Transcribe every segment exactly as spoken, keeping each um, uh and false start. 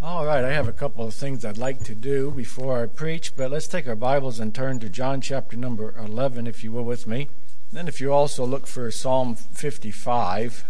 All right, I have a couple of things I'd like to do before I preach, but let's take our Bibles and turn to John chapter number eleven, if you will, with me. Then if you also look for Psalm fifty-five,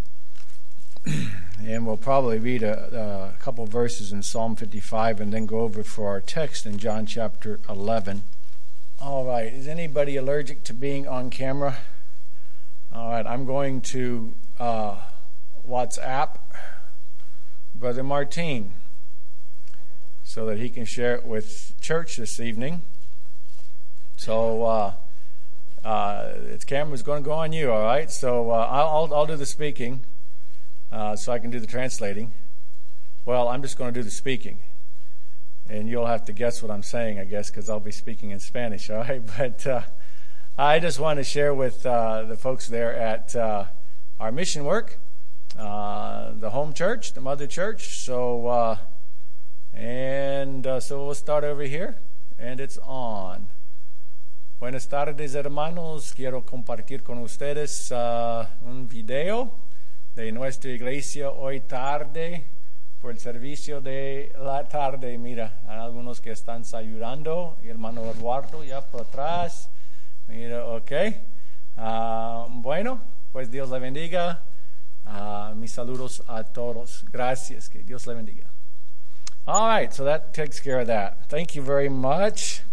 and we'll probably read a, a couple verses in Psalm fifty-five and then go over for our text in John chapter eleven. All right, is anybody allergic to being on camera? All right, I'm going to uh, WhatsApp Brother Martin so that he can share it with church this evening. So uh, uh, its camera's going to go on you, all right? So uh, I'll, I'll do the speaking uh, so I can do the translating. Well, I'm just going to do the speaking. And you'll have to guess what I'm saying, I guess, because I'll be speaking in Spanish, all right? But uh, I just want to share with uh, the folks there at uh, our mission work, uh, the home church, the mother church. So, uh, and uh, so we'll start over here, and it's on. Buenas tardes, hermanos. Quiero compartir con ustedes uh, un video de nuestra iglesia hoy tarde. Por el servicio de la tarde, mira, hay algunos que están saludando, y el hermano Eduardo ya por atrás, mira, ok, uh, bueno, pues Dios le bendiga, uh, mis saludos a todos, gracias, que Dios le bendiga. All right, so that takes care of that. Thank you very much.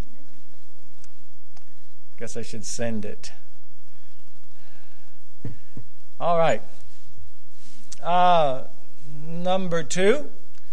Guess I should send it. All right. Uh... Number two,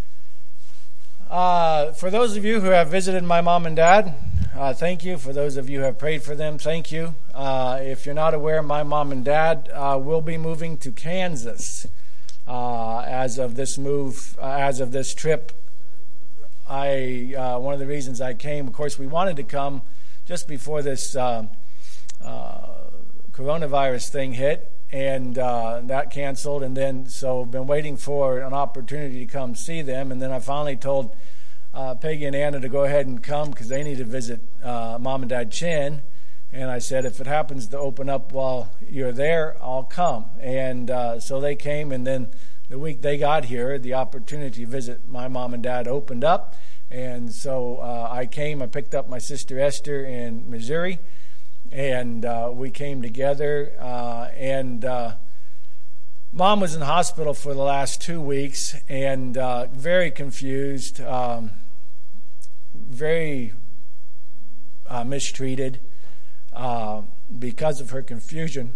uh, for those of you who have visited my mom and dad, uh, thank you. For those of you who have prayed for them, thank you. Uh, if you're not aware, my mom and dad uh, will be moving to Kansas uh, as of this move, uh, as of this trip. I uh, one of the reasons I came, of course, we wanted to come just before this uh, uh, coronavirus thing hit. And uh, that canceled, and then so been waiting for an opportunity to come see them. And then I finally told uh, Peggy and Anna to go ahead and come because they need to visit uh, Mom and Dad Chin. And I said, if it happens to open up while you're there, I'll come. And uh, so they came, and then the week they got here, the opportunity to visit my mom and dad opened up. And so uh, I came. I picked up my sister Esther in Missouri. And uh, we came together, uh, and uh, Mom was in the hospital for the last two weeks, and uh, very confused, um, very uh, mistreated uh, because of her confusion.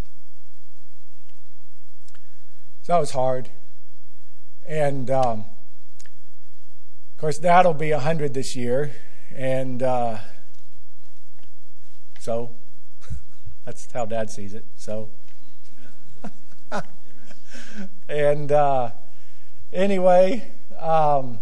So that was hard. And, um, of course, Dad will be one hundred this year, and... Uh, So, that's how Dad sees it. So, and uh, anyway, um,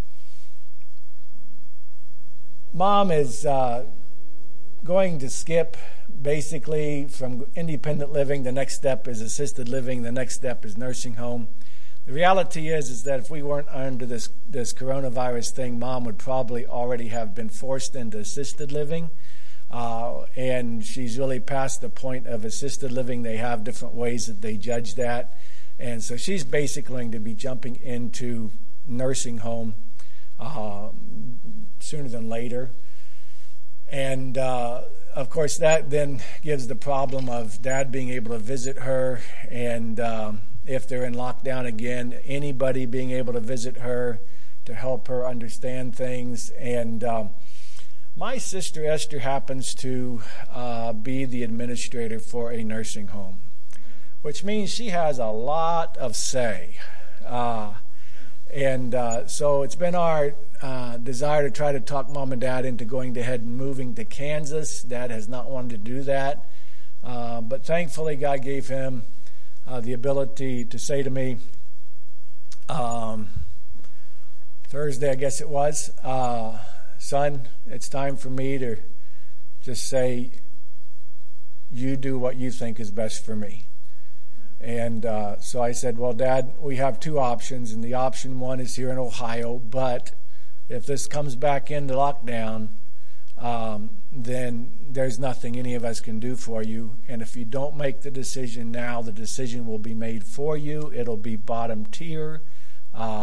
Mom is uh, going to skip basically from independent living. The next step is assisted living. The next step is nursing home. The reality is, is that if we weren't under this this coronavirus thing, Mom would probably already have been forced into assisted living. Uh, and she's really past the point of assisted living. They have different ways that they judge that. And so she's basically going to be jumping into nursing home uh, sooner than later. And, uh, of course, that then gives the problem of Dad being able to visit her. And um, if they're in lockdown again, anybody being able to visit her to help her understand things. And... Um, My sister Esther happens to uh, be the administrator for a nursing home, which means she has a lot of say. Uh, and uh, so it's been our uh, desire to try to talk Mom and Dad into going ahead and moving to Kansas. Dad has not wanted to do that. Uh, but thankfully, God gave him uh, the ability to say to me, um, Thursday, I guess it was, uh, son, it's time for me to just say, you do what you think is best for me. And uh, so I said, well, Dad, we have two options, and the option one is here in Ohio, but if this comes back into lockdown, um, then there's nothing any of us can do for you. And if you don't make the decision now, the decision will be made for you. It'll be bottom tier. Um,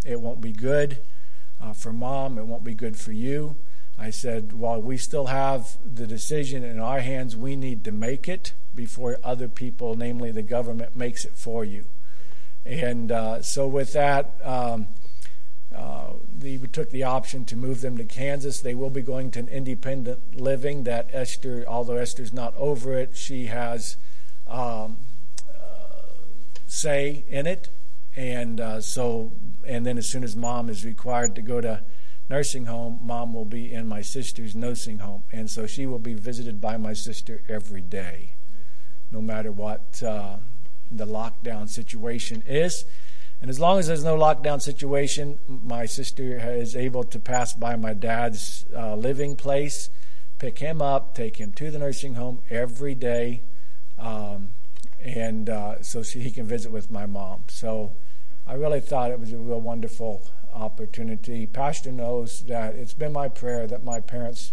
It won't be good uh, for Mom. It won't be good for you. I said, while we still have the decision in our hands, we need to make it before other people, namely the government, makes it for you. And uh, so with that, um, uh, the, we took the option to move them to Kansas. They will be going to an independent living that Esther, although Esther's not over it, she has um, uh, say in it. And uh, so, and then as soon as Mom is required to go to nursing home, Mom will be in my sister's nursing home. And so she will be visited by my sister every day, no matter what uh, the lockdown situation is. And as long as there's no lockdown situation, my sister is able to pass by my dad's uh, living place, pick him up, take him to the nursing home every day, um, and uh, so she, he can visit with my mom. So I really thought it was a real wonderful opportunity. Pastor knows that it's been my prayer that my parents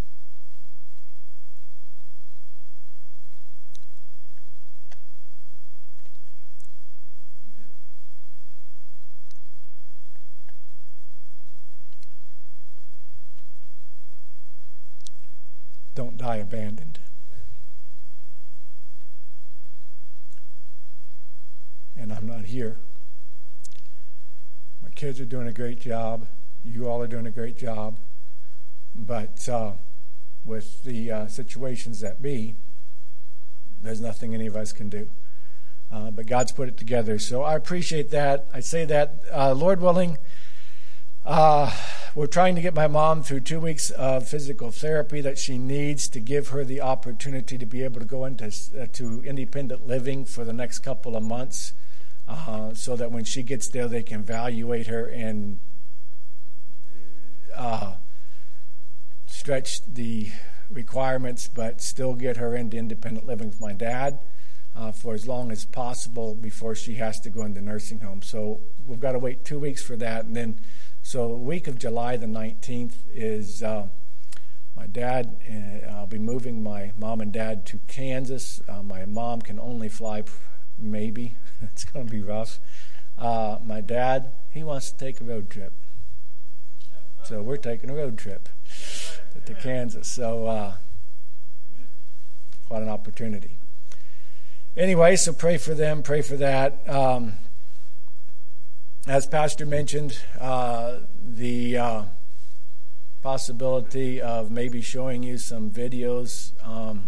don't die abandoned. And I'm not here. My kids are doing a great job. You all are doing a great job. But uh, with the uh, situations that be, there's nothing any of us can do. Uh, but God's put it together. So I appreciate that. I say that, uh, Lord willing, uh, we're trying to get my mom through two weeks of physical therapy that she needs to give her the opportunity to be able to go into uh, to independent living for the next couple of months, uh, so that when she gets there, they can evaluate her and uh, stretch the requirements, but still get her into independent living with my dad uh, for as long as possible before she has to go into nursing home. So we've got to wait two weeks for that, and then. So the week of July the nineteenth is uh, my dad, and I'll be moving my mom and dad to Kansas. Uh, my mom can only fly, maybe. It's going to be rough. Uh, my dad, he wants to take a road trip. So we're taking a road trip to Kansas. So uh, what an opportunity. Anyway, so pray for them, pray for that. Um, As Pastor mentioned, uh, the uh, possibility of maybe showing you some videos um,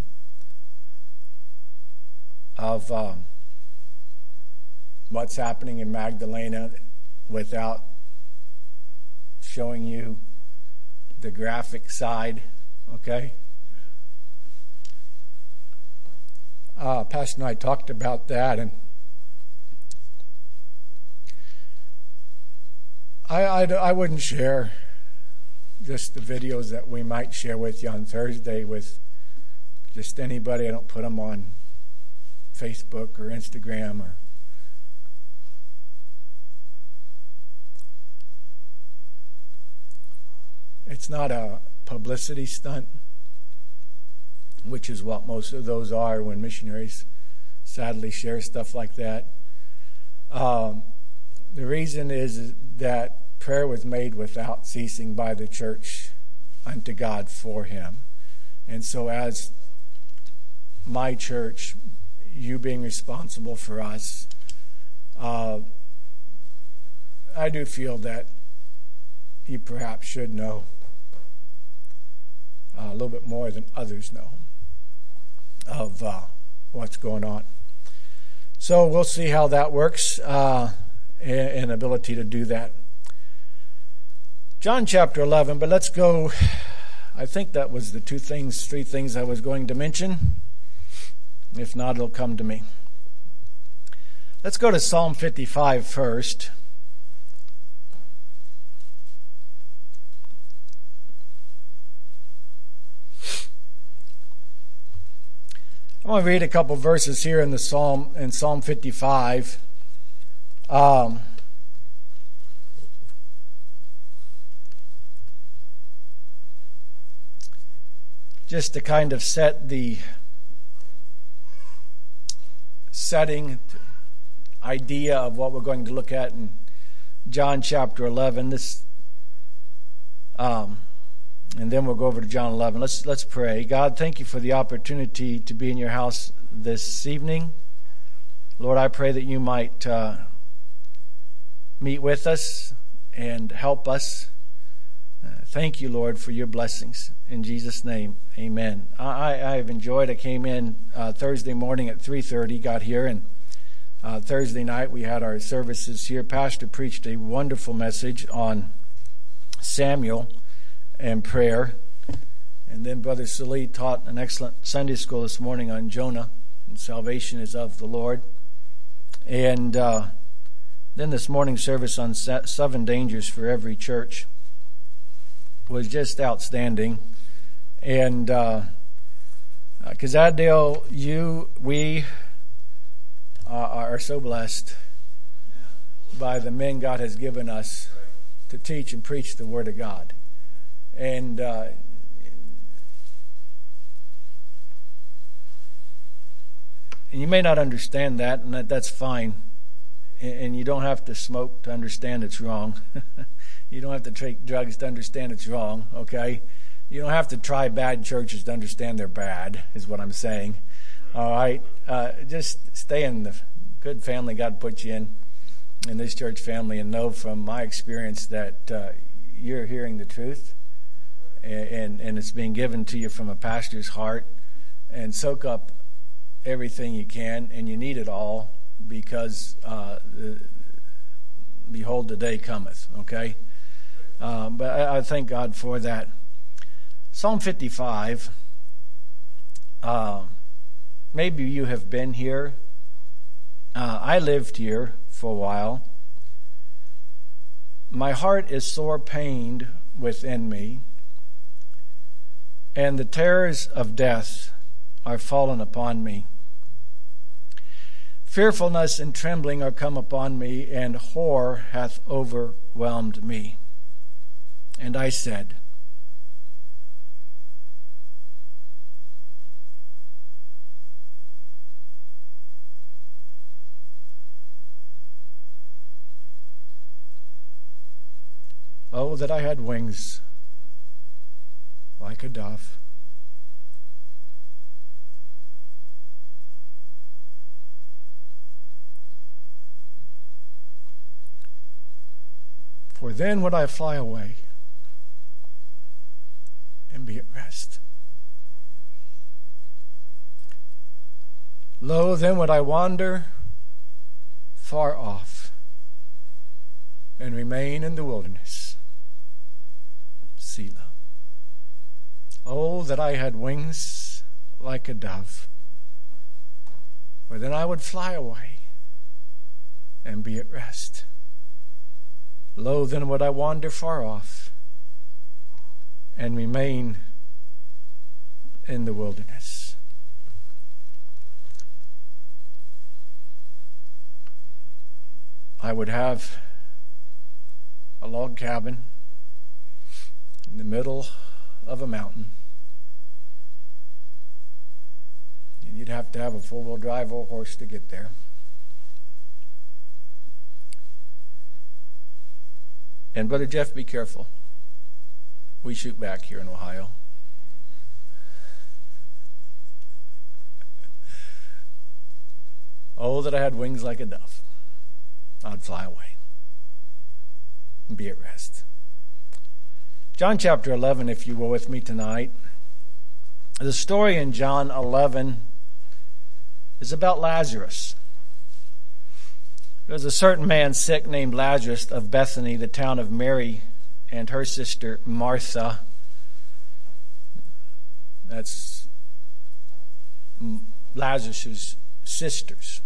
of uh, what's happening in Magdalena without showing you the graphic side, okay? Uh, Pastor and I talked about that, and I, I, I wouldn't share just the videos that we might share with you on Thursday with just anybody. I don't put them on Facebook or Instagram. Or It's not a publicity stunt, which is what most of those are when missionaries sadly share stuff like that. Um, the reason is that prayer was made without ceasing by the church unto God for him. And so as my church, you being responsible for us, uh, I do feel that you perhaps should know uh, a little bit more than others know of uh, what's going on. So we'll see how that works, uh, and, and ability to do that. John chapter eleven, but let's go, I think that was the two things, three things I was going to mention. If not, it'll come to me. Let's go to Psalm fifty-five first. I want to read a couple verses here in the Psalm, in Psalm fifty-five. Um, just to kind of set the setting, idea of what we're going to look at in John chapter eleven. This, um, and then we'll go over to John eleven. Let's let's pray. God, thank you for the opportunity to be in your house this evening. Lord, I pray that you might uh, meet with us and help us. Uh, thank you, Lord, for your blessings. In Jesus' name, amen. I, I have enjoyed. I came in uh, Thursday morning at three thirty, got here, and uh, Thursday night we had our services here. Pastor preached a wonderful message on Samuel and prayer. And then Brother Salih taught an excellent Sunday school this morning on Jonah, and salvation is of the Lord. And uh, then this morning's service on seven dangers for every church was just outstanding. And uh, Kazadale, you, we uh, are so blessed by the men God has given us to teach and preach the Word of God. And uh, and you may not understand that, and that, that's fine. And, and you don't have to smoke to understand it's wrong. You don't have to take drugs to understand it's wrong, okay? You don't have to try bad churches to understand they're bad, is what I'm saying. All right? Uh, just stay in the good family God put you in, in this church family, and know from my experience that uh, you're hearing the truth, and, and, and it's being given to you from a pastor's heart. And soak up everything you can, and you need it all, because uh, the, behold, the day cometh, okay? Um, but I, I thank God for that. Psalm fifty-five, uh, maybe you have been here. Uh, I lived here for a while. My heart is sore pained within me, and the terrors of death are fallen upon me. Fearfulness and trembling are come upon me, and horror hath overwhelmed me. And I said, oh, that I had wings like a dove. For then would I fly away and be at rest. Lo, then would I wander far off and remain in the wilderness. Selah. Oh, that I had wings like a dove, for then I would fly away and be at rest. Lo, then would I wander far off and remain in the wilderness. I would have a log cabin in the middle of a mountain. And you'd have to have a four-wheel drive or a horse to get there. And Brother Jeff, be careful. We shoot back here in Ohio. Oh, that I had wings like a dove. I'd fly away and be at rest. John chapter eleven, if you will, with me tonight. The story in John eleven is about Lazarus. There was a certain man sick named Lazarus of Bethany, the town of Mary and her sister Martha. That's Lazarus' sisters.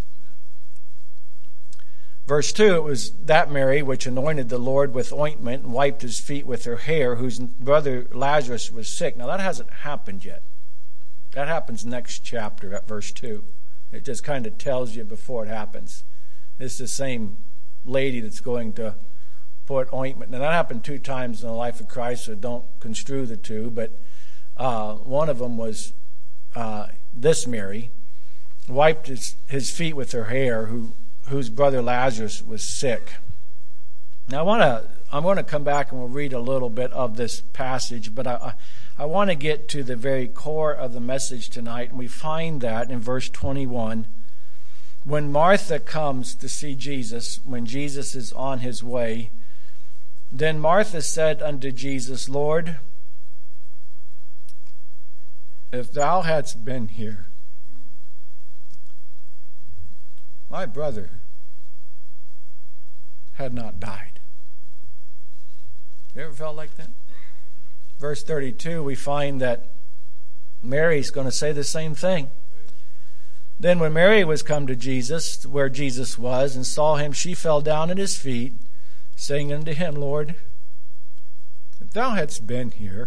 Verse two, it was that Mary which anointed the Lord with ointment and wiped his feet with her hair, whose brother Lazarus was sick. Now that hasn't happened yet. That happens next chapter at verse two. It just kind of tells you before it happens. It's the same lady that's going to put ointment. Now that happened two times in the life of Christ, so don't construe the two. But uh, one of them was uh, this Mary, wiped his, his feet with her hair, who whose brother Lazarus was sick. Now I want to I'm going to come back and we'll read a little bit of this passage, but I I want to get to the very core of the message tonight, and we find that in verse twenty-one. When Martha comes to see Jesus, when Jesus is on his way, then Martha said unto Jesus, Lord, if thou hadst been here, my brother had not died. You ever felt like that? Verse thirty-two, we find that Mary's going to say the same thing. Then when Mary was come to Jesus, where Jesus was, and saw him, she fell down at his feet, saying unto him, Lord, if thou hadst been here,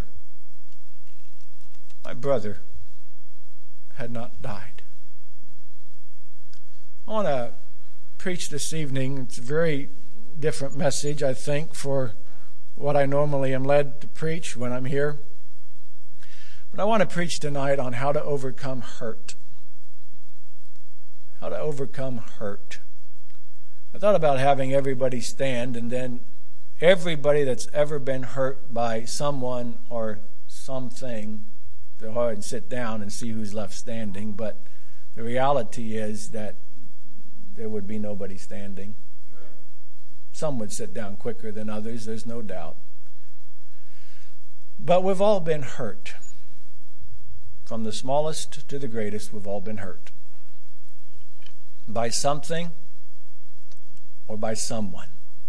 my brother had not died. I want to preach this evening. It's a very different message, I think, for what I normally am led to preach when I'm here. But I want to preach tonight on how to overcome hurt. How to overcome hurt. I thought about having everybody stand, and then everybody that's ever been hurt by someone or something, to go ahead and sit down and see who's left standing. But the reality is that there would be nobody standing. Some would sit down quicker than others, there's no doubt. But we've all been hurt. From the smallest to the greatest, we've all been hurt. By something or by someone.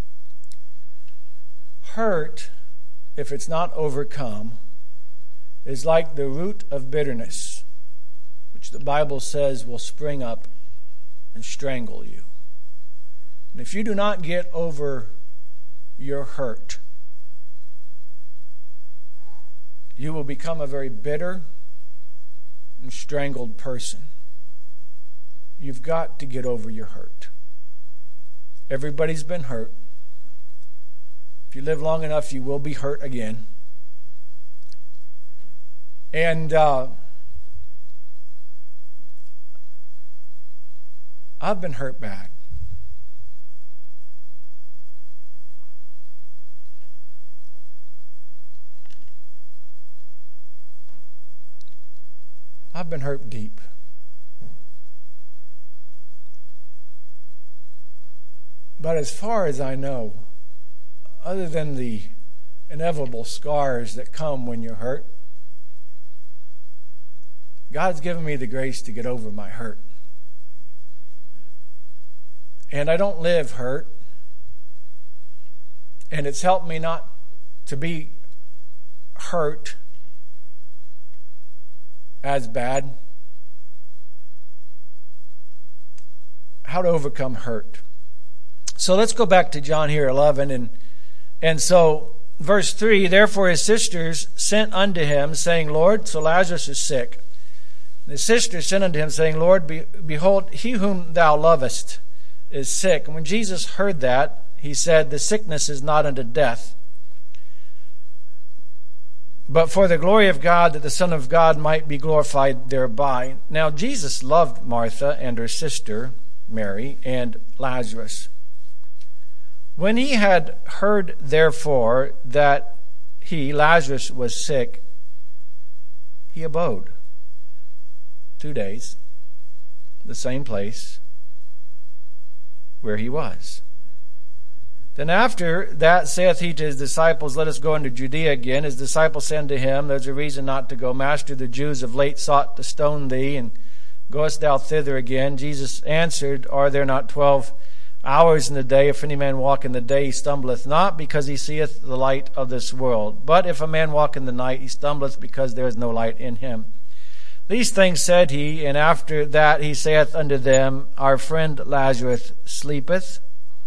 Hurt, if it's not overcome, is like the root of bitterness, which the Bible says will spring up and strangle you. And if you do not get over your hurt, you will become a very bitter and strangled person. You've got to get over your hurt. Everybody's been hurt. If you live long enough, you will be hurt again. And uh, I've been hurt bad. I've been hurt deep. But as far as I know, other than the inevitable scars that come when you're hurt, God's given me the grace to get over my hurt. And I don't live hurt. And it's helped me not to be hurt as bad. How to overcome hurt. So let's go back to John here, eleven. And, and so, verse three, therefore his sisters sent unto him, saying, Lord, so Lazarus is sick. And his sisters sent unto him, saying, Lord, be, behold, he whom thou lovest is sick. And when Jesus heard that, he said, the sickness is not unto death, but for the glory of God, that the Son of God might be glorified thereby. Now Jesus loved Martha and her sister, Mary, and Lazarus. When he had heard, therefore, that he, Lazarus, was sick, he abode two days, the same place where he was. Then after that saith he to his disciples, let us go into Judea again. His disciples said unto him, there's a reason not to go. Master, the Jews of late sought to stone thee, and goest thou thither again? Jesus answered, are there not twelve hours in the day? If any man walk in the day, he stumbleth not, because he seeth the light of this world. But if a man walk in the night, he stumbleth, because there is no light in him. These things said he, and after that he saith unto them, our friend Lazarus sleepeth,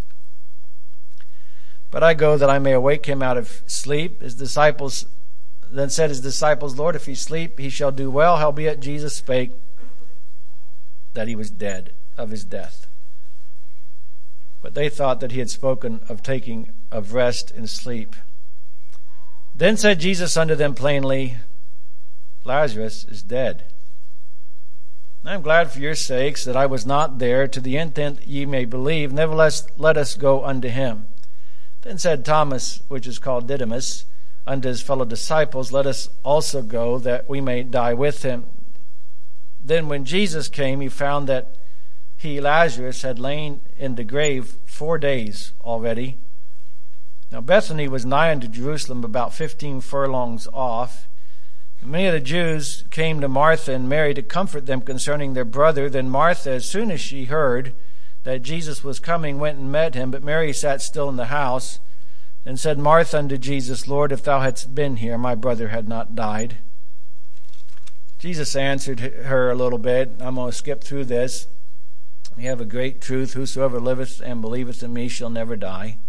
but I go that I may awake him out of sleep. His disciples then said his disciples, Lord, if he sleep, he shall do well. Howbeit Jesus spake that he was dead of his death. But they thought that he had spoken of taking of rest and sleep. Then said Jesus unto them plainly, Lazarus is dead. I am glad for your sakes that I was not there, to the intent ye may believe. Nevertheless, let us go unto him. Then said Thomas, which is called Didymus, unto his fellow disciples, Let us also go, that we may die with him. Then when Jesus came, he found that he, Lazarus, had lain in the grave four days already. Now Bethany was nigh unto Jerusalem, about fifteen furlongs off. And many of the Jews came to Martha and Mary to comfort them concerning their brother. Then Martha, as soon as she heard that Jesus was coming, went and met him. But Mary sat still in the house. And said Martha unto Jesus, Lord, if thou hadst been here, my brother had not died. Jesus answered her a little bit. I'm going to skip through this. We have a great truth. Whosoever liveth and believeth in me shall never die.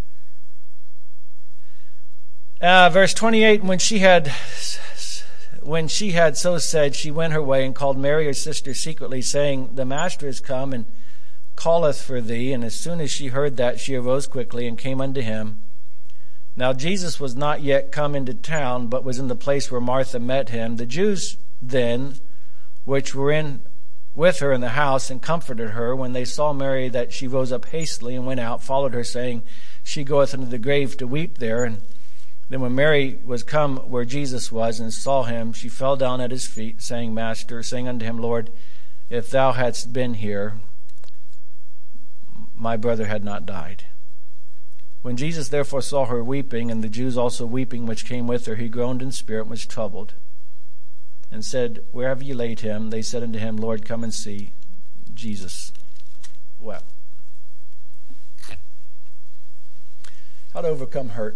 Uh, verse twenty-eight, when she had when she had so said, she went her way and called Mary her sister secretly, saying, The Master is come and calleth for thee. And as soon as she heard that, she arose quickly and came unto him. Now Jesus was not yet come into town, but was in the place where Martha met him. The Jews then, which were in with her in the house, and comforted her, when they saw Mary, that she rose up hastily and went out, followed her, saying, She goeth unto the grave to weep there. And then when Mary was come where Jesus was, and saw him, she fell down at his feet, saying, Master, saying unto him, Lord, if thou hadst been here, my brother had not died. When Jesus therefore saw her weeping, and the Jews also weeping which came with her, he groaned in spirit and was troubled, and said, Where have ye laid him? They said unto him, Lord, come and see. Jesus wept. How to overcome hurt.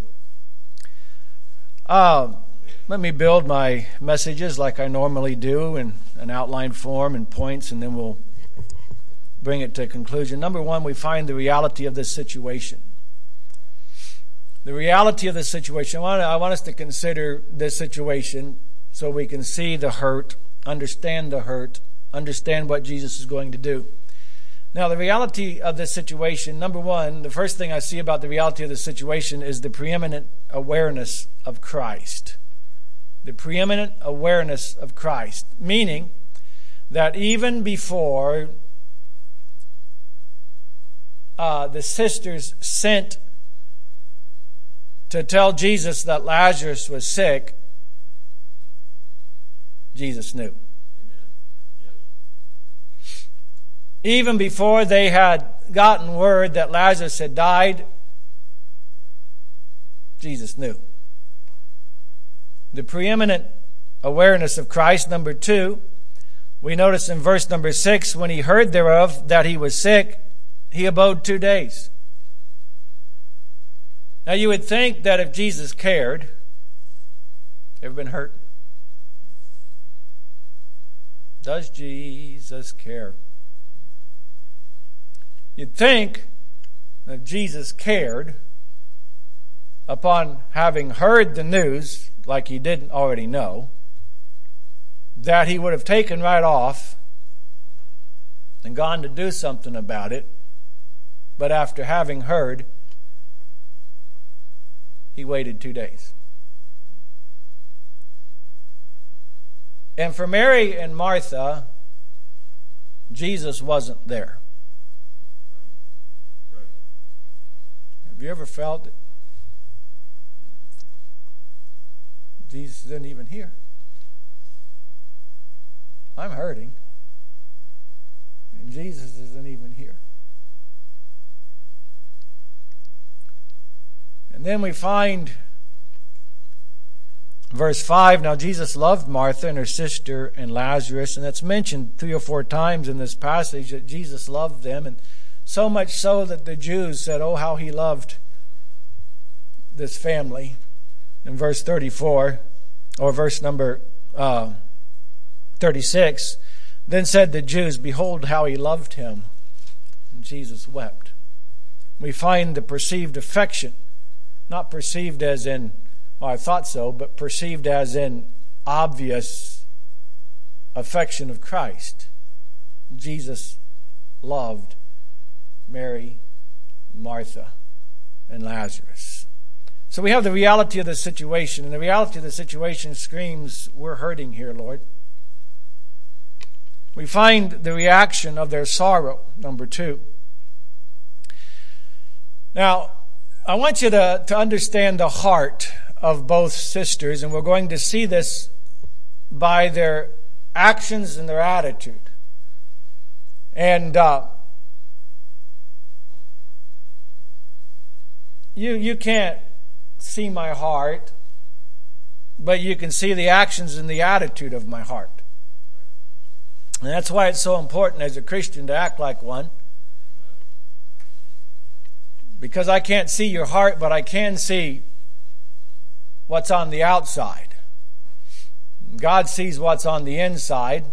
Uh, let me build my messages like I normally do in an outline form and points, and then we'll bring it to a conclusion. Number one, we find the reality of this situation. The reality of the situation. I want, I want us to consider this situation so we can see the hurt, understand the hurt, understand what Jesus is going to do. Now, the reality of this situation, number one, the first thing I see about the reality of the situation is the preeminent awareness of Christ. The preeminent awareness of Christ, meaning that even before uh, the sisters sent to tell Jesus that Lazarus was sick, Jesus knew. Amen. Yes. Even before they had gotten word that Lazarus had died, Jesus knew. The preeminent awareness of Christ. Number two, we notice in verse number six, when he heard thereof that he was sick, he abode two days. Now you would think that if Jesus cared, ever been hurt? Does Jesus care? You'd think that if Jesus cared, upon having heard the news, like he didn't already know, that he would have taken right off and gone to do something about it. But after having heard, he waited two days. And for Mary and Martha, Jesus wasn't there. Right. Right. Have you ever felt that Jesus isn't even here? I'm hurting, and Jesus isn't even here. And then we find verse five, now Jesus loved Martha and her sister and Lazarus, and that's mentioned three or four times in this passage that Jesus loved them, and so much so that the Jews said, oh, how he loved this family. In verse thirty-four, or verse number uh, thirty-six, then said the Jews, behold how he loved him. And Jesus wept. We find the perceived affection, not perceived as in, well, I thought so, but perceived as in obvious affection of Christ. Jesus loved Mary, Martha, and Lazarus. So we have the reality of the situation, and the reality of the situation screams, we're hurting here, Lord. We find the reaction of their sorrow, number two. Now, I want you to, to understand the heart of both sisters, and we're going to see this by their actions and their attitude. And uh, you you can't see my heart, but you can see the actions and the attitude of my heart. And that's why it's so important as a Christian to act like one. Because I can't see your heart, but I can see what's on the outside. God sees what's on the inside.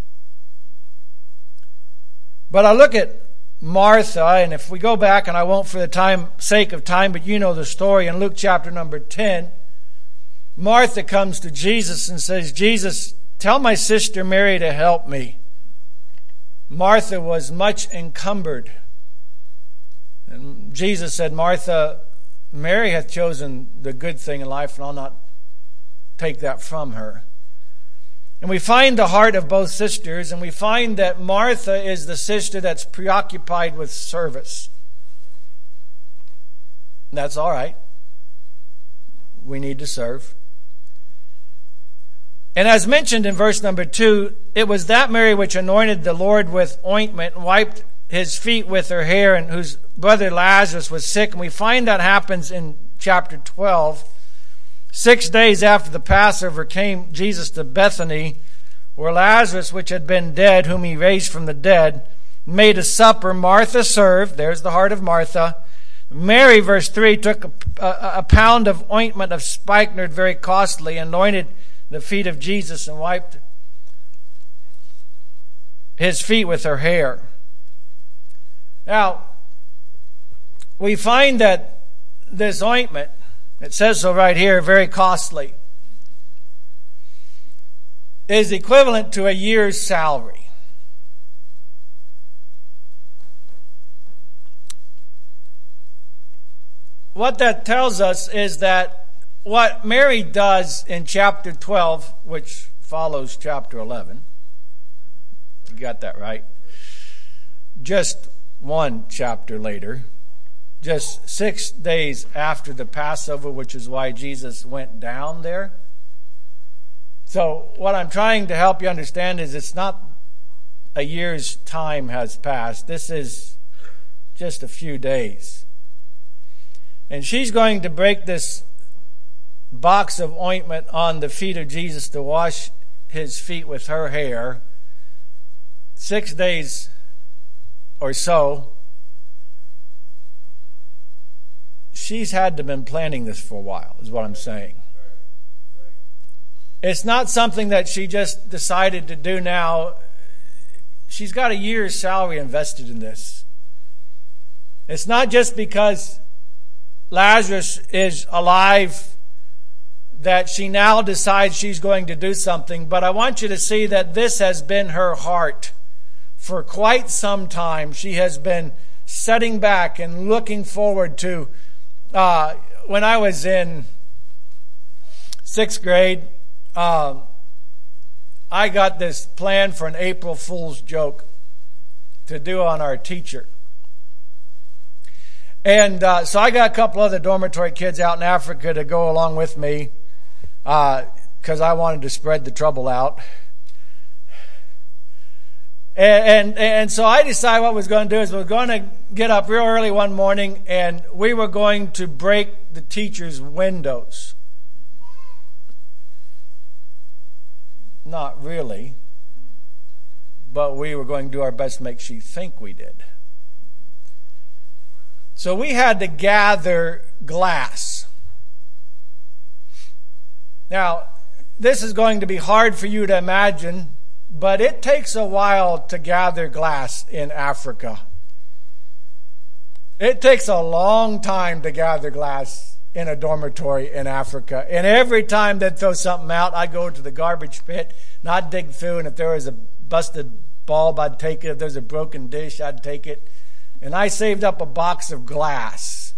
But I look at Martha, and if we go back, and I won't for the time sake of time, but you know the story in Luke chapter number ten, Martha comes to Jesus and says, Jesus, tell my sister Mary to help me. Martha was much encumbered. And Jesus said, Martha, Mary hath chosen the good thing in life, and I'll not take that from her. And we find the heart of both sisters, and we find that Martha is the sister that's preoccupied with service. That's all right. We need to serve. And as mentioned in verse number two, it was that Mary which anointed the Lord with ointment and wiped his feet with her hair, and whose brother Lazarus was sick. And we find that happens in chapter twelve. Six days after the Passover came Jesus to Bethany, where Lazarus, which had been dead, whom he raised from the dead, made a supper. Martha served. There's the heart of Martha. Mary, verse three, took a, a, a pound of ointment of spikenard, very costly, anointed the feet of Jesus, and wiped his feet with her hair. Now, we find that this ointment, it says so right here, very costly, is equivalent to a year's salary. What that tells us is that what Mary does in chapter twelve, which follows chapter eleven, you got that right, just one chapter later, just six days after the Passover, which is why Jesus went down there. So what I'm trying to help you understand is it's not a year's time has passed. This is just a few days. And she's going to break this box of ointment on the feet of Jesus to wash his feet with her hair. Six days or so. She's had to have been planning this for a while, is what I'm saying. It's not something that she just decided to do now. She's got a year's salary invested in this. It's not just because Lazarus is alive that she now decides she's going to do something, but I want you to see that this has been her heart for quite some time. She has been sitting back and looking forward to, uh, when I was in sixth grade, uh, I got this plan for an April Fool's joke to do on our teacher. And uh, so I got a couple other dormitory kids out in Africa to go along with me because uh, I wanted to spread the trouble out. And, and and so I decided what I was going to do is we were going to get up real early one morning, and we were going to break the teacher's windows. Not really, but we were going to do our best to make she think we did. So we had to gather glass. Now, this is going to be hard for you to imagine, but it takes a while to gather glass in Africa. It takes a long time to gather glass in a dormitory in Africa. And every time they'd throw something out, I'd go to the garbage pit and I'd dig through, and if there was a busted bulb, I'd take it. If there's a broken dish, I'd take it. And I saved up a box of glass.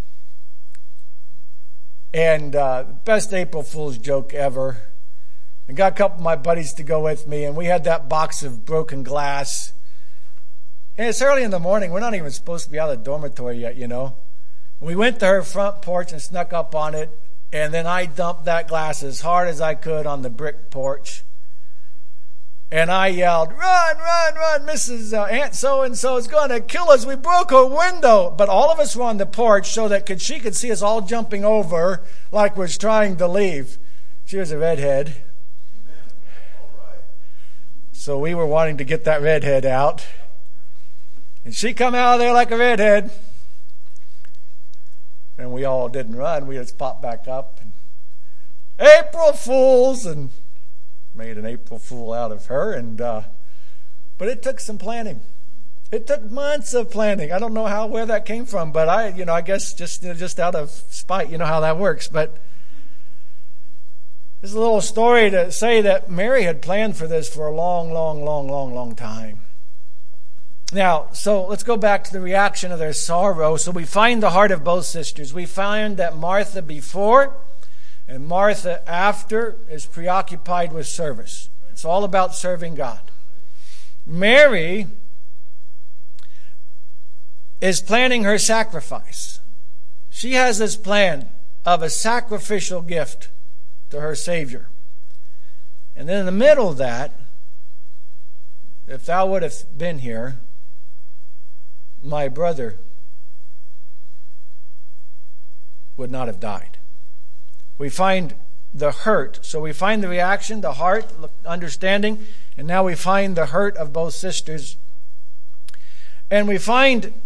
And uh, best April Fool's joke ever. I got a couple of my buddies to go with me, and we had that box of broken glass. And it's early in the morning. We're not even supposed to be out of the dormitory yet, you know. We went to her front porch and snuck up on it, and then I dumped that glass as hard as I could on the brick porch. And I yelled, "Run, run, run, Missus Uh, Aunt so-and-so is going to kill us. We broke her window." But all of us were on the porch so that could, she could see us all jumping over like we're trying to leave. She was a redhead. Amen. All right. So we were wanting to get that redhead out. And she come out of there like a redhead. And we all didn't run. We just popped back up. And, April Fools! And made an April Fool out of her. And uh, but it took some planning. It took months of planning. I don't know how where that came from, but I, you know, I guess just you know, just out of spite, you know how that works. But this is a little story to say that Mary had planned for this for a long, long, long, long, long time. Now, so let's go back to the reaction of their sorrow. So we find the heart of both sisters. We find that Martha before and Martha after is preoccupied with service. It's all about serving God. Mary is planning her sacrifice. She has this plan of a sacrificial gift to her Savior. And then in the middle of that, if thou would have been here, my brother would not have died. We find the hurt. So we find the reaction, the heart, understanding, and now we find the hurt of both sisters. And we find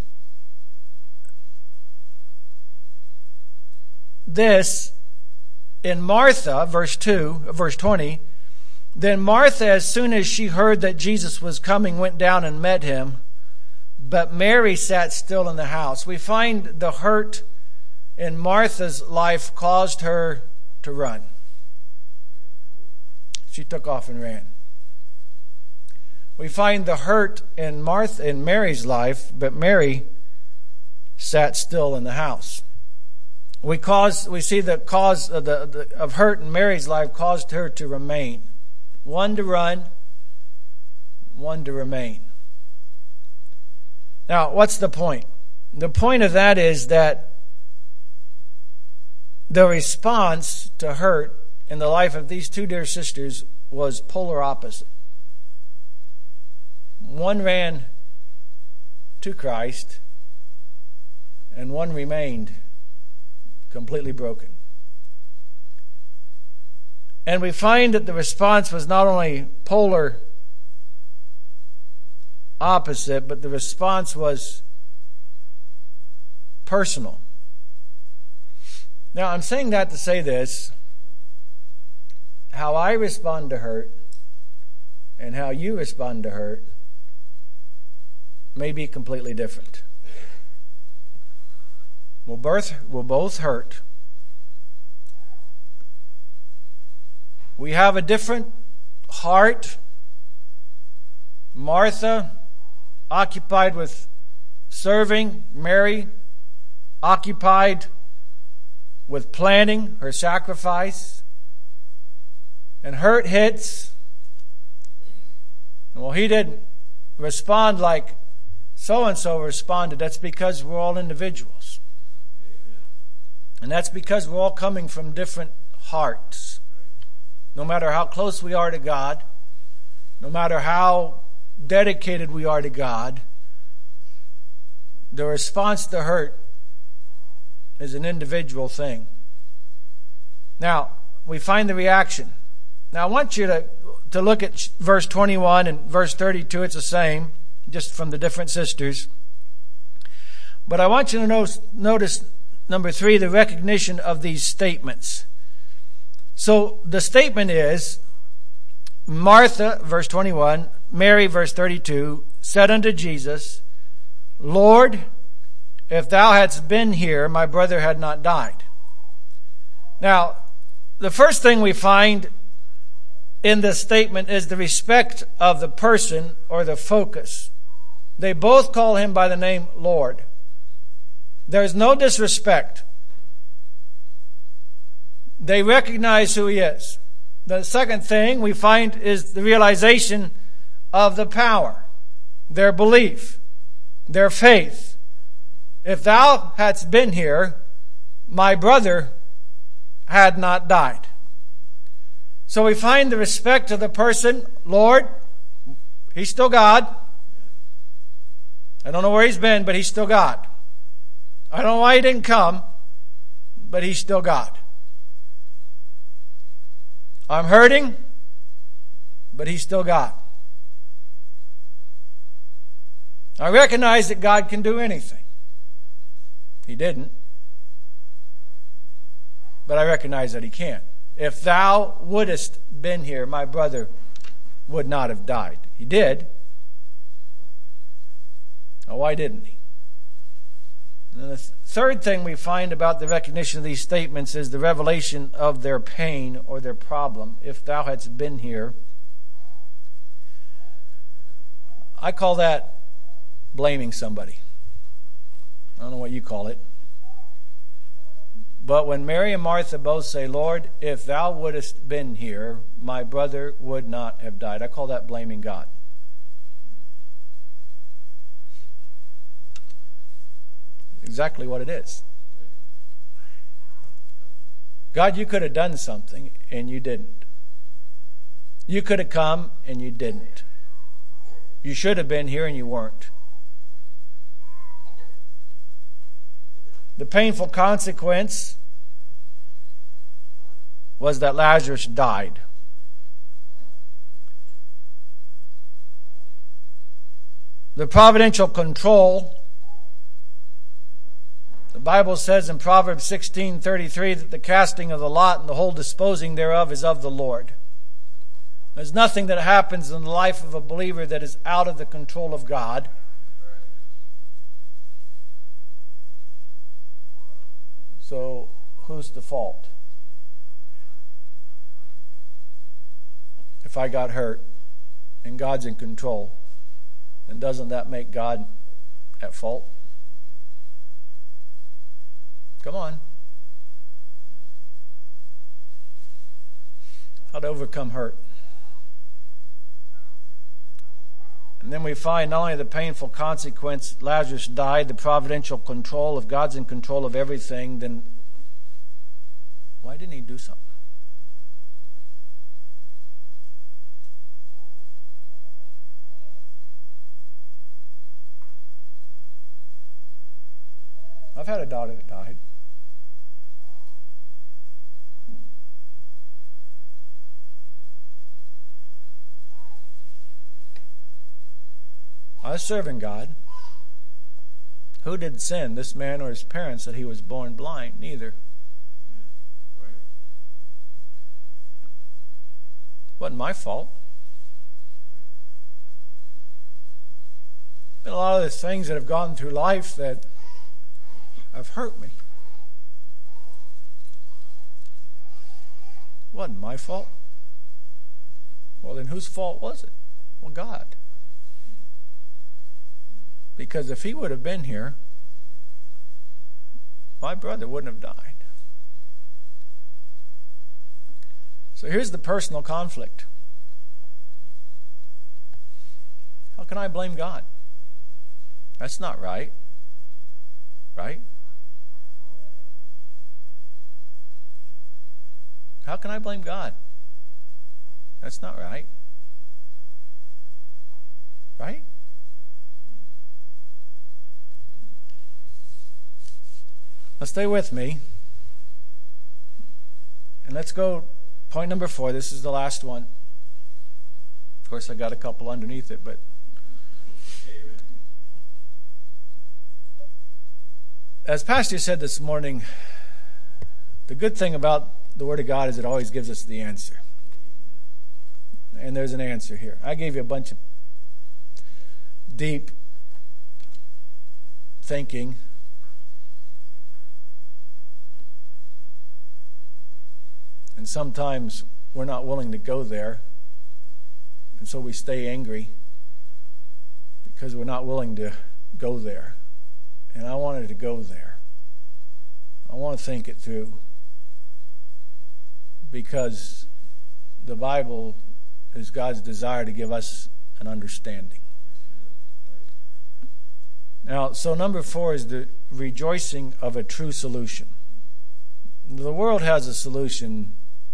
this in Martha, verse two, verse twenty. Then Martha, as soon as she heard that Jesus was coming, went down and met him. But Mary sat still in the house. We find the hurt in Martha's life caused her to run. She took off and ran. We find the hurt in Martha, in Mary's life, but Mary sat still in the house. We cause we see the cause of the, the of hurt in Mary's life caused her to remain. One to run, one to remain. Now, what's the point? The point of that is that the response to hurt in the life of these two dear sisters was polar opposite. One ran to Christ, and one remained completely broken. And we find that the response was not only polar opposite, but the response was personal. Now, I'm saying that to say this. How I respond to hurt and how you respond to hurt may be completely different. We'll both, we'll both hurt. We have a different heart. Martha, occupied with serving. Mary, occupied with planning her sacrifice. And hurt hits. Well, he didn't respond like so-and-so responded. That's because we're all individuals. Amen. And that's because we're all coming from different hearts. No matter how close we are to God, no matter how dedicated we are to God, the response to hurt is an individual thing. Now, we find the reaction. Now, I want you to, to look at verse twenty-one and verse thirty-two. It's the same, just from the different sisters. But I want you to notice, notice number three, the recognition of these statements. So the statement is, Martha, verse twenty-one, Mary, verse thirty-two, said unto Jesus, Lord, if thou hadst been here, my brother had not died. Now, the first thing we find in this statement is the respect of the person or the focus. They both call him by the name Lord. There's no disrespect. They recognize who he is. The second thing we find is the realization of the power, their belief, their faith if thou hadst been here, my brother had not died. So we find the respect of the person. Lord, he's still God. I don't know where he's been, but he's still God. I don't know why he didn't come, but he's still God. I'm hurting, but he's still God. I recognize that God can do anything. He didn't. But I recognize that he can. If thou wouldest been here, my brother would not have died. He did. Now, why didn't he? And the third thing we find about the recognition of these statements is the revelation of their pain or their problem. If thou hadst been here. I call that blaming somebody. I don't know what you call it. But when Mary and Martha both say, Lord, if thou wouldest been here, my brother would not have died. I call that blaming God. Exactly what it is. God, you could have done something and you didn't. You could have come and you didn't. You should have been here and you weren't. The painful consequence was that Lazarus died. The providential control, the Bible says in Proverbs sixteen thirty-three that the casting of the lot and the whole disposing thereof is of the Lord. There's nothing that happens in the life of a believer that is out of the control of God. So, who's the fault? If I got hurt and God's in control, then doesn't that make God at fault? Come on. How to overcome hurt. And then we find not only the painful consequence, Lazarus died, the providential control. If God's in control of everything, then why didn't he do something? I've had a daughter that died. I was serving God. Who did sin, this man or his parents, that he was born blind? Neither. Wasn't my fault. Been a lot of the things that have gone through life that have hurt me. Wasn't my fault. Well, then whose fault was it? Well, God. Because if he would have been here, my brother wouldn't have died. So here's the personal conflict. How can I blame God? That's not right. Right? How can I blame God? That's not right. Right? Now stay with me. And let's go point number four. This is the last one. Of course, I got a couple underneath it, but as Pastor said this morning, the good thing about the Word of God is it always gives us the answer. And there's an answer here. I gave you a bunch of deep thinking. And sometimes we're not willing to go there. And so we stay angry because we're not willing to go there. And I wanted to go there. I want to think it through. Because the Bible is God's desire to give us an understanding. Now, so number four is the rejoicing of a true solution. The world has a solution,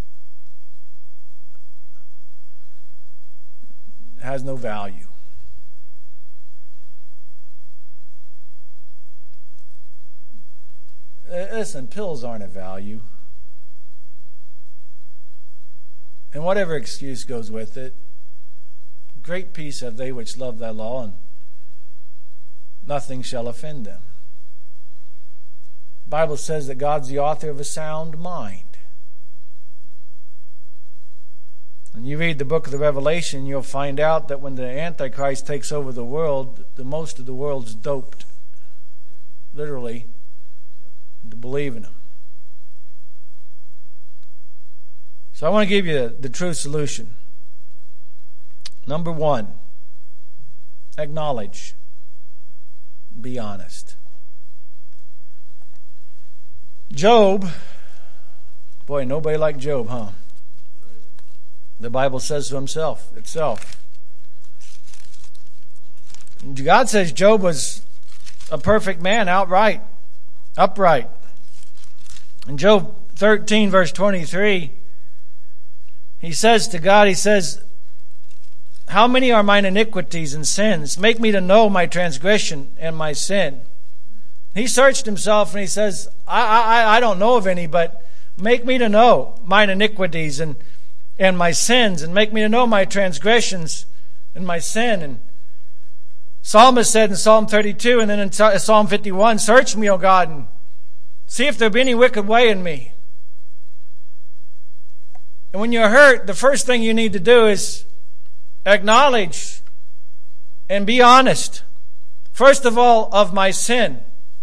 has no value. Listen, pills aren't a value. And whatever excuse goes with it, great peace have they which love thy law, and nothing shall offend them. The Bible says that God's the author of a sound mind. And you read the book of the Revelation, you'll find out that when the Antichrist takes over the world, the most of the world's doped, literally, to believe in him. So I want to give you the true solution. Number one, acknowledge. Be honest. Job, boy, nobody like Job, huh? The Bible says to himself, itself. God says Job was a perfect man, outright, upright. In Job thirteen, verse twenty-three, he says to God, he says, how many are mine iniquities and sins? Make me to know my transgression and my sin. He searched himself and he says, I, I, I don't know of any, but make me to know mine iniquities and, and my sins, and make me to know my transgressions and my sin. And Psalmist said in Psalm thirty-two and then in Psalm fifty-one, search me, O God, and see if there be any wicked way in me. And when you're hurt, the first thing you need to do is acknowledge and be honest. First of all, of my sin.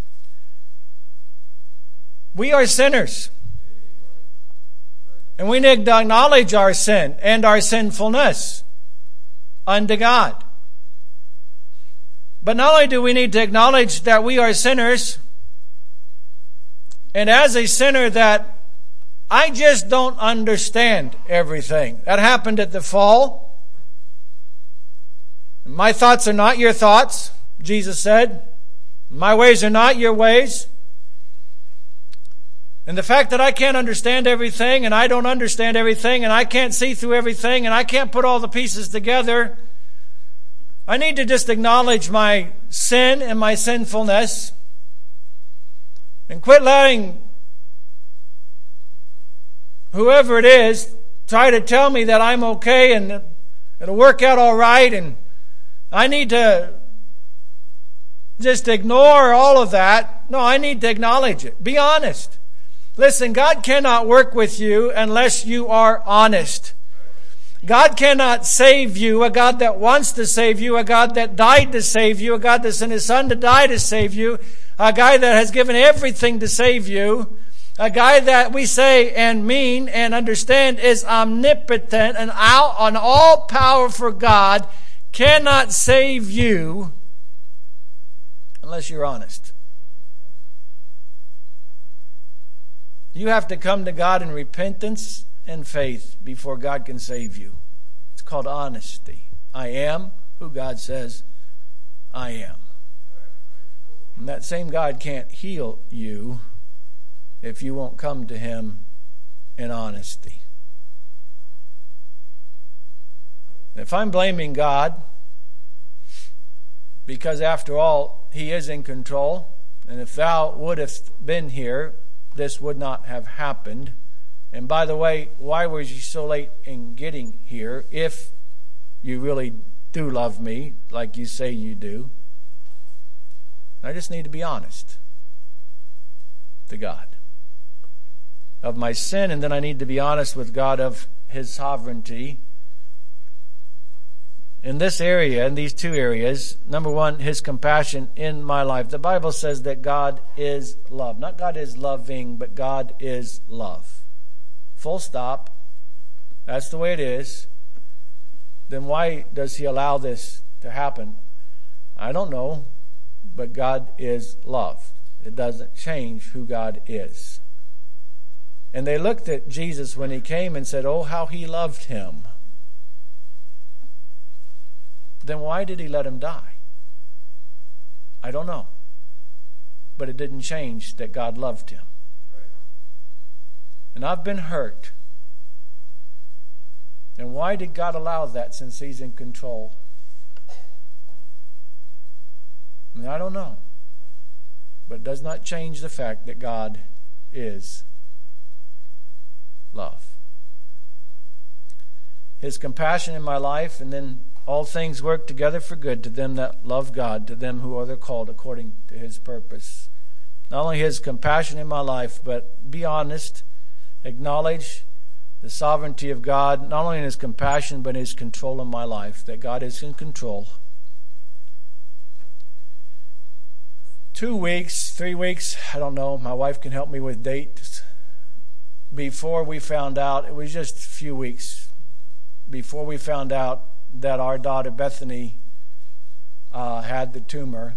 We are sinners. And we need to acknowledge our sin and our sinfulness unto God. But not only do we need to acknowledge that we are sinners, and as a sinner that I just don't understand everything. That happened at the fall. My thoughts are not your thoughts, Jesus said. My ways are not your ways. And the fact that I can't understand everything, and I don't understand everything, and I can't see through everything, and I can't put all the pieces together, I need to just acknowledge my sin and my sinfulness, and quit letting whoever it is try to tell me that I'm okay and it'll work out all right, and I need to just ignore all of that. No, I need to acknowledge it. Be honest. Listen, God cannot work with you unless you are honest. God cannot save you, a God that wants to save you, a God that died to save you, a God that sent His Son to die to save you, a guy that has given everything to save you, a guy that we say and mean and understand is omnipotent and out on all powerful God cannot save you unless you're honest. You have to come to God in repentance and faith before God can save you. It's called honesty. I am who God says I am. And that same God can't heal you if you won't come to Him in honesty. If I'm blaming God, because after all, He is in control, and if thou wouldst been here, this would not have happened. And by the way, why was you so late in getting here if you really do love me like you say you do? I just need to be honest to God of my sin, and then I need to be honest with God of His sovereignty. In this area, in these two areas, number one, His compassion in my life. The Bible says that God is love. Not God is loving, but God is love. Full stop. That's the way it is. Then why does He allow this to happen? I don't know, but God is love. It doesn't change who God is. And they looked at Jesus when He came and said, oh, how He loved Him. Then why did He let Him die? I don't know. But it didn't change that God loved him. And I've been hurt. And why did God allow that, since he's in control? I mean, I don't know. But it does not change the fact that God is love. His compassion in my life, and then all things work together for good to them that love God, to them who are the called according to his purpose. Not only his compassion in my life, but be honest, acknowledge the sovereignty of God, not only in his compassion, but in his control in my life, that God is in control. Two weeks, three weeks, I don't know, my wife can help me with dates. Before we found out, it was just a few weeks before we found out that our daughter Bethany uh, had the tumor.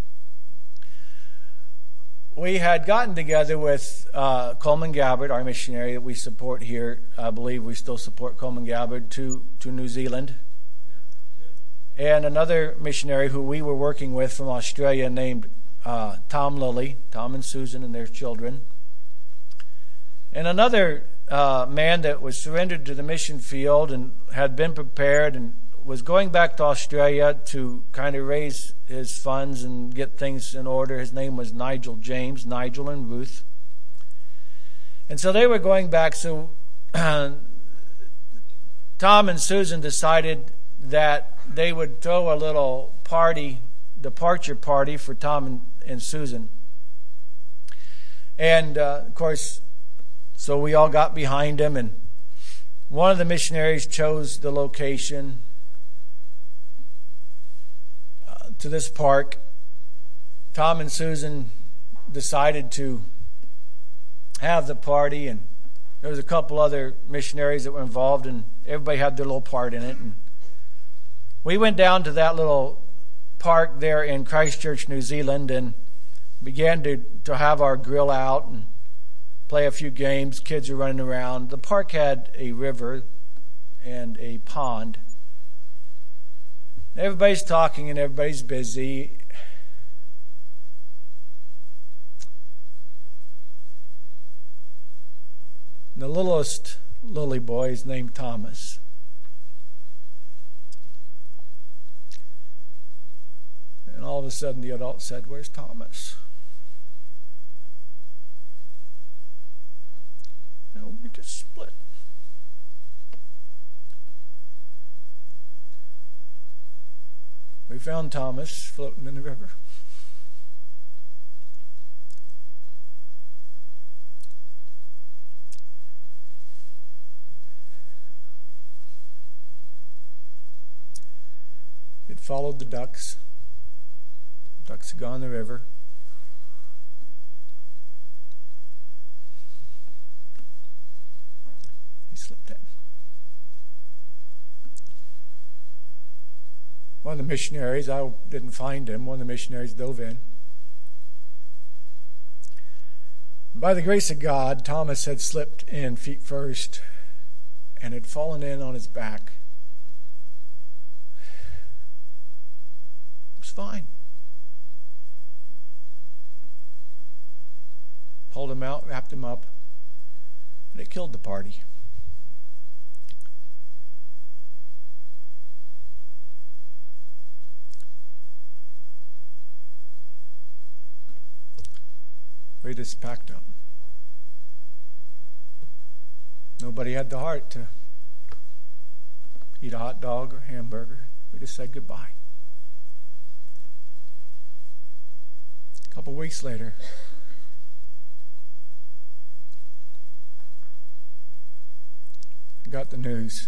We had gotten together with uh, Coleman Gabbard, our missionary that we support here. I believe we still support Coleman Gabbard to, to New Zealand. And another missionary who we were working with from Australia named uh, Tom Lilly, Tom and Susan and their children. And another uh, man that was surrendered to the mission field and had been prepared and was going back to Australia to kind of raise his funds and get things in order. His name was Nigel James, Nigel and Ruth. And so they were going back. So uh, Tom and Susan decided that they would throw a little party, departure party for Tom and, and Susan. And uh, of course, so we all got behind him, and one of the missionaries chose the location uh, to this park. Tom and Susan decided to have the party, and there was a couple other missionaries that were involved, and everybody had their little part in it. And we went down to that little park there in Christchurch, New Zealand, and began to, to have our grill out and play a few games. Kids are running around. The park had a river and a pond. Everybody's talking and everybody's busy. And the littlest lily boy is named Thomas. And all of a sudden the adult said, "Where's Thomas?" No, we just split. We found Thomas floating in the river. It followed the ducks. Ducks had gone in the river. He slipped in. One of the missionaries, I didn't find him, one of the missionaries dove in. By the grace of God, Thomas had slipped in feet first and had fallen in on his back. It was fine. Pulled him out, wrapped him up, but it killed the party. We just packed up. Nobody had the heart to eat a hot dog or hamburger. We just said goodbye. A couple weeks later, I got the news.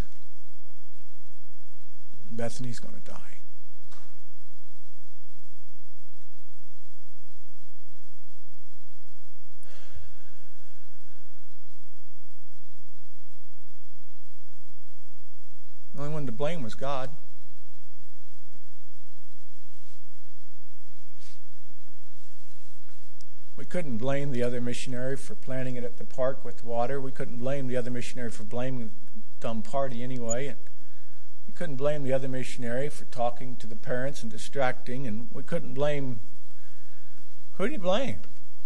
Bethany's going to die. The only one to blame was God. We couldn't blame the other missionary for planting it at the park with water. We couldn't blame the other missionary for blaming the dumb party anyway. And we couldn't blame the other missionary for talking to the parents and distracting. And we couldn't blame Who do you blame?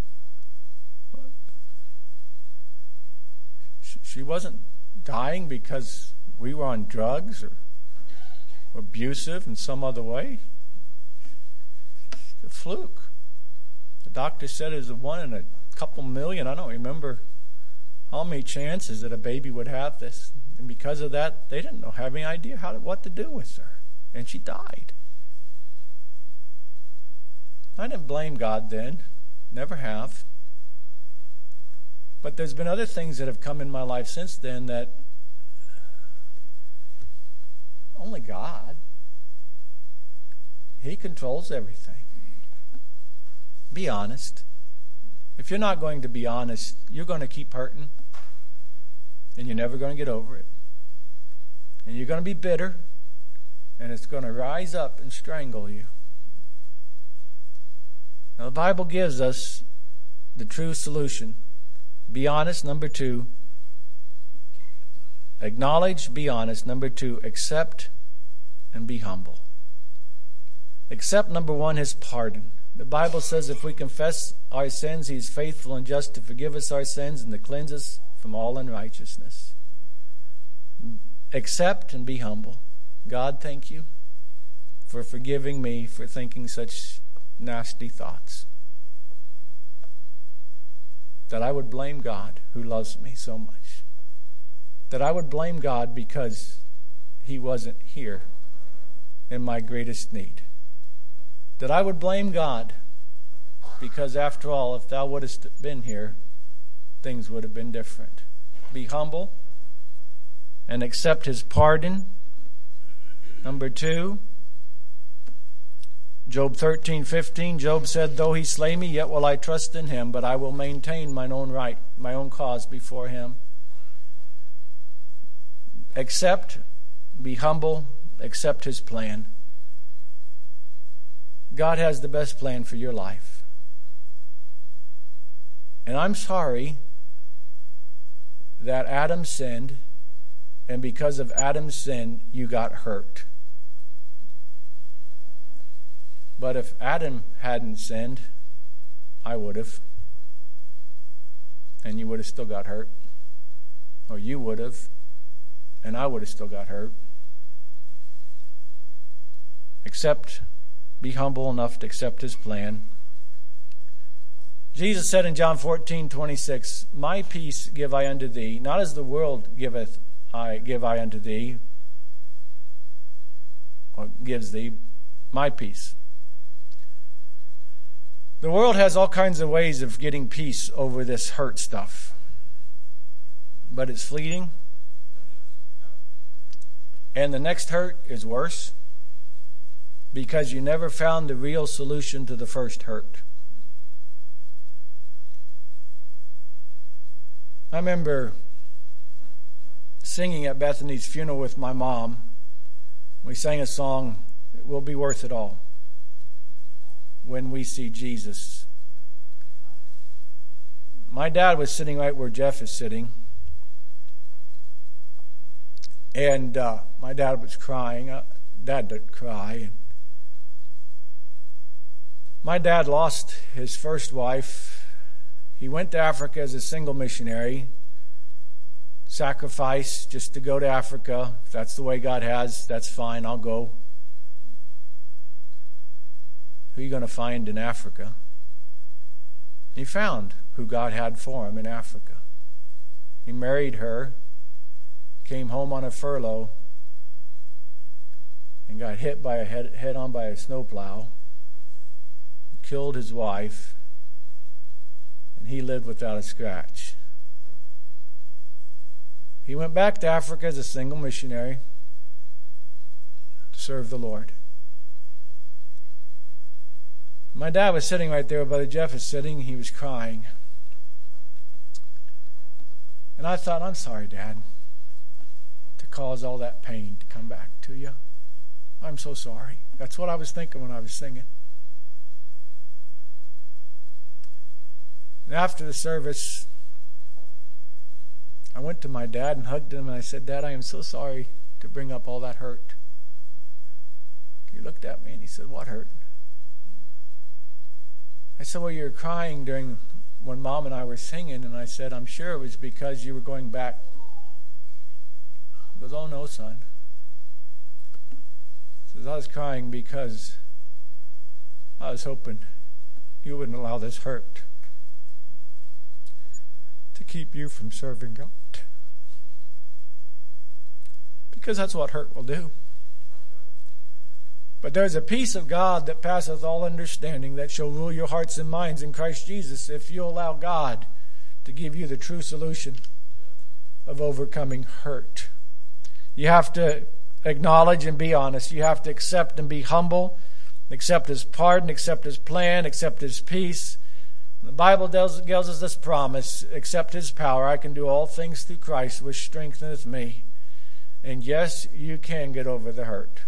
She wasn't dying because we were on drugs or abusive in some other way. It's a fluke. The doctor said it was a one in a couple million. I don't remember how many chances that a baby would have this. And because of that, they didn't know, have any idea how to, what to do with her. And she died. I didn't blame God then. Never have. But there's been other things that have come in my life since then that only God. He controls everything. Be honest. If you're not going to be honest, you're going to keep hurting. And you're never going to get over it. And you're going to be bitter. And it's going to rise up and strangle you. Now the Bible gives us the true solution. Be honest, number two. Acknowledge, be honest. Number two, accept and be humble. Accept, number one, his pardon. The Bible says if we confess our sins, he is faithful and just to forgive us our sins and to cleanse us from all unrighteousness. Accept and be humble. God, thank you for forgiving me for thinking such nasty thoughts. That I would blame God who loves me so much. That I would blame God because he wasn't here in my greatest need. That I would blame God because after all, if thou wouldst been here, things would have been different. Be humble and accept his pardon. Number two, Job thirteen fifteen, Job said, though he slay me, yet will I trust in him, but I will maintain mine own right, my own cause before him. Accept, be humble, accept his plan. God has the best plan for your life. And I'm sorry that Adam sinned, and because of Adam's sin, you got hurt. But if Adam hadn't sinned, I would have. And you would have still got hurt. Or you would have. And I would have still got hurt. Accept, be humble enough to accept his plan. Jesus said in John fourteen twenty-six, my peace give I unto thee, not as the world giveth I give I unto thee, or gives thee, my peace. The world has all kinds of ways of getting peace over this hurt stuff. But it's fleeting. And the next hurt is worse because you never found the real solution to the first hurt. I remember singing at Bethany's funeral with my mom. We sang a song, "It Will Be Worth It All When We See Jesus." My dad was sitting right where Jeff is sitting. And uh, my dad was crying. Uh, dad didn't cry. And my dad lost his first wife. He went to Africa as a single missionary. Sacrifice just to go to Africa. If that's the way God has, that's fine. I'll go. Who are you going to find in Africa? He found who God had for him in Africa. He married her, came home on a furlough, and got hit by a head, head on by a snowplow, killed his wife, and he lived without a scratch. He went back to Africa as a single missionary to serve the Lord. My dad was sitting right there where Brother Jeff is sitting. He was crying. And I thought, I'm sorry, Dad, to cause all that pain to come back to you. I'm so sorry. That's what I was thinking when I was singing. And after the service, I went to my dad and hugged him, and I said, Dad, I am so sorry to bring up all that hurt. He looked at me and he said, what hurt? I said, well, you were crying during when Mom and I were singing. And I said, I'm sure it was because you were going back. He goes, oh, no, son. He says, I was crying because I was hoping you wouldn't allow this hurt to keep you from serving God. Because that's what hurt will do. But there's a peace of God that passeth all understanding that shall rule your hearts and minds in Christ Jesus if you allow God to give you the true solution of overcoming hurt. You have to acknowledge and be honest. You have to accept and be humble. Accept His pardon, accept His plan, accept His peace. The Bible tells, gives us this promise, accept His power. I can do all things through Christ which strengtheneth me. And yes, you can get over the hurt.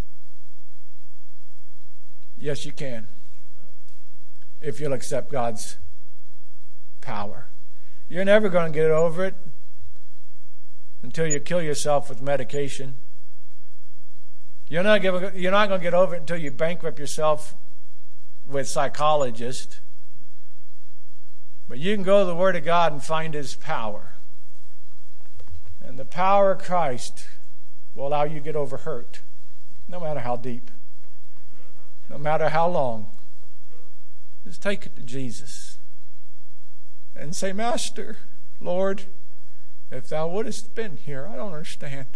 Yes, you can. If you'll accept God's power. You're never going to get over it until you kill yourself with medication. You're not, you're not going to get over it until you bankrupt yourself with psychologists. But you can go to the Word of God and find His power. And the power of Christ will allow you to get over hurt, no matter how deep. No matter how long, just take it to Jesus and say, Master, Lord, if thou wouldest been here, I don't understand.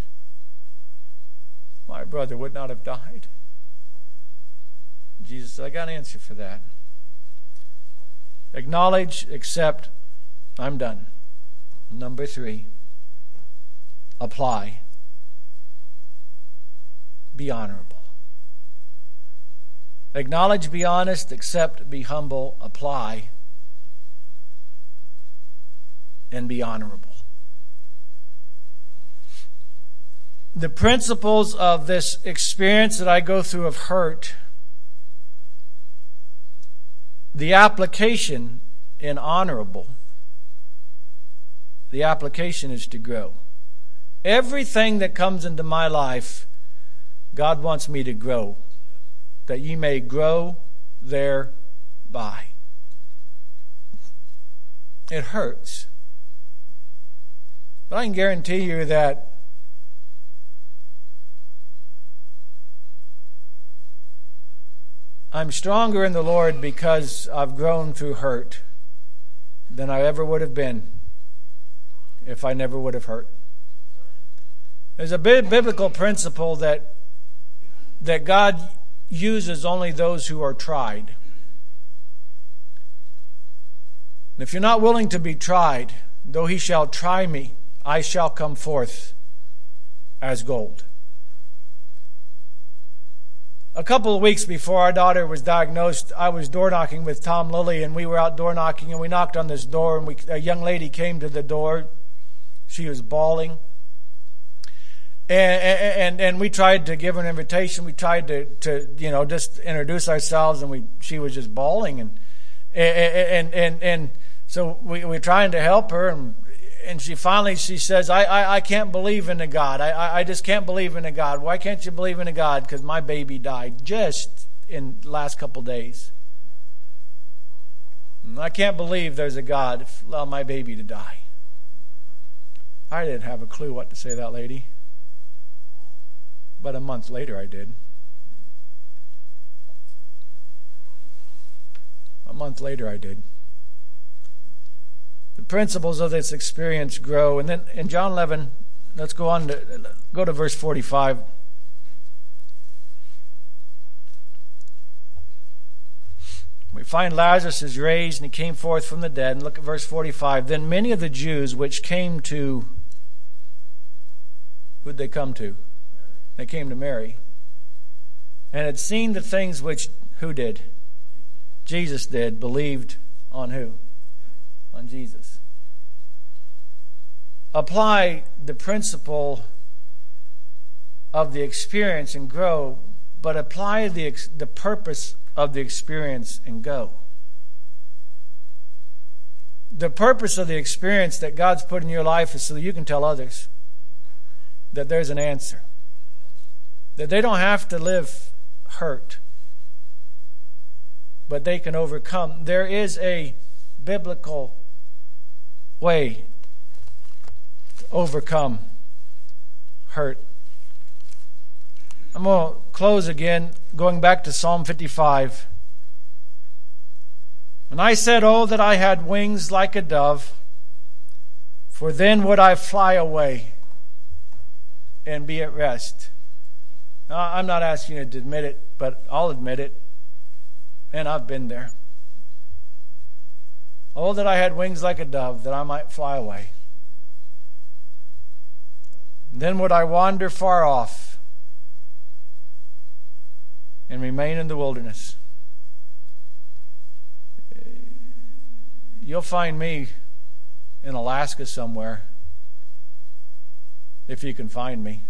My brother would not have died. Jesus said, I got an answer for that. Acknowledge, accept, I'm done. Number three, apply. Be honorable. Acknowledge, be honest, accept, be humble, apply, and be honorable. The principles of this experience that I go through of hurt, the application in honorable, the application is to grow. Everything that comes into my life, God wants me to grow, that ye may grow thereby. It hurts. But I can guarantee you that I'm stronger in the Lord because I've grown through hurt than I ever would have been if I never would have hurt. There's a biblical principle that that God uses only those who are tried. And if you're not willing to be tried, though He shall try me, I shall come forth as gold. A couple of weeks before our daughter was diagnosed, I was door knocking with Tom Lilly, and we were out door knocking, and we knocked on this door, and we, a young lady came to the door. She was bawling. And, and and we tried to give her an invitation. We tried to, to you know just introduce ourselves, and we she was just bawling, and and and and so we we're trying to help her, and and she finally she says, I I, I can't believe in a God. I I just can't believe in a God. Why can't you believe in a God? Because my baby died just in the last couple days. And I can't believe there's a God. Allow my baby to die. I didn't have a clue what to say to that lady. But a month later I did. A month later I did. The principles of this experience grow. And then in John eleven, let's go on to go to verse forty-five. We find Lazarus is raised and he came forth from the dead. And look at verse forty-five. Then many of the Jews which came to, who'd they come to? They came to Mary, and had seen the things which, who did? Jesus did, believed on who? On Jesus. Apply the principle of the experience and grow, but apply the, the purpose of the experience and go. The purpose of the experience that God's put in your life is so that you can tell others that there's an answer. That they don't have to live hurt. but they can overcome. There is a biblical way to overcome hurt. I'm going to close again, going back to Psalm fifty-five. And I said, oh, that I had wings like a dove, for then would I fly away and be at rest. Now, I'm not asking you to admit it, but I'll admit it. And I've been there. Oh, that I had wings like a dove, that I might fly away. Then would I wander far off and remain in the wilderness. You'll find me in Alaska somewhere, if you can find me.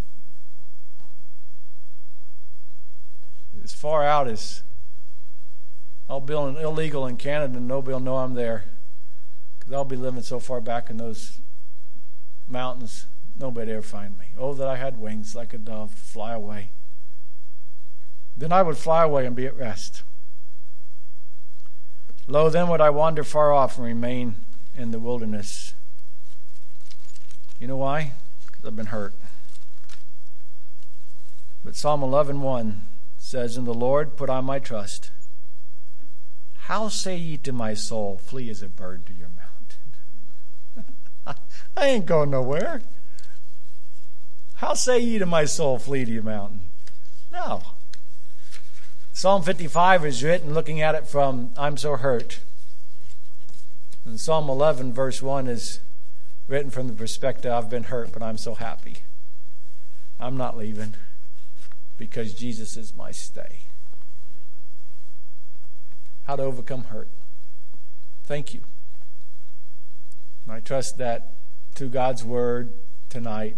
As far out as I'll be illegal in Canada and nobody will know I'm there, because I'll be living so far back in those mountains, nobody ever find me. Oh, that I had wings like a dove, fly away. Then I would fly away and be at rest. Lo, then would I wander far off and remain in the wilderness. You know why? Because I've been hurt. But Psalm eleven one says, in the Lord put I my trust. How say ye to my soul, flee as a bird to your mountain? I ain't going nowhere. How say ye to my soul, flee to your mountain? No. Psalm fifty-five is written looking at it from, I'm so hurt. And Psalm eleven verse one is written from the perspective, I've been hurt, but I'm so happy. I'm not leaving because Jesus is my stay. How to overcome hurt. Thank you. And I trust that through God's word tonight,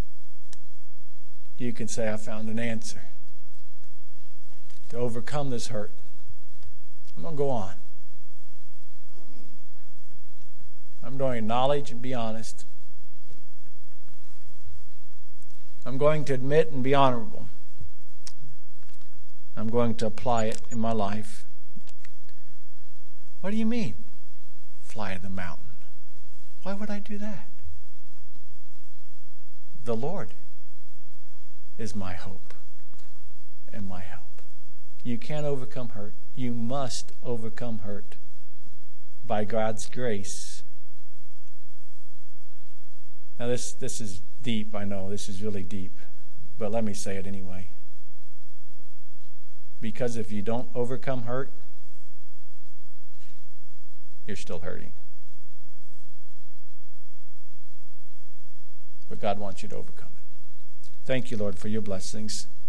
you can say, I found an answer to overcome this hurt. I'm going to go on. I'm going to acknowledge and be honest. I'm going to admit and be honorable. I'm going to apply it in my life. What do you mean? Fly to the mountain. Why would I do that? The Lord is my hope and my help. You can't overcome hurt. You must overcome hurt by God's grace. Now this, this is deep, I know. This is really deep. But let me say it anyway. Because if you don't overcome hurt, you're still hurting. But God wants you to overcome it. Thank you, Lord, for your blessings.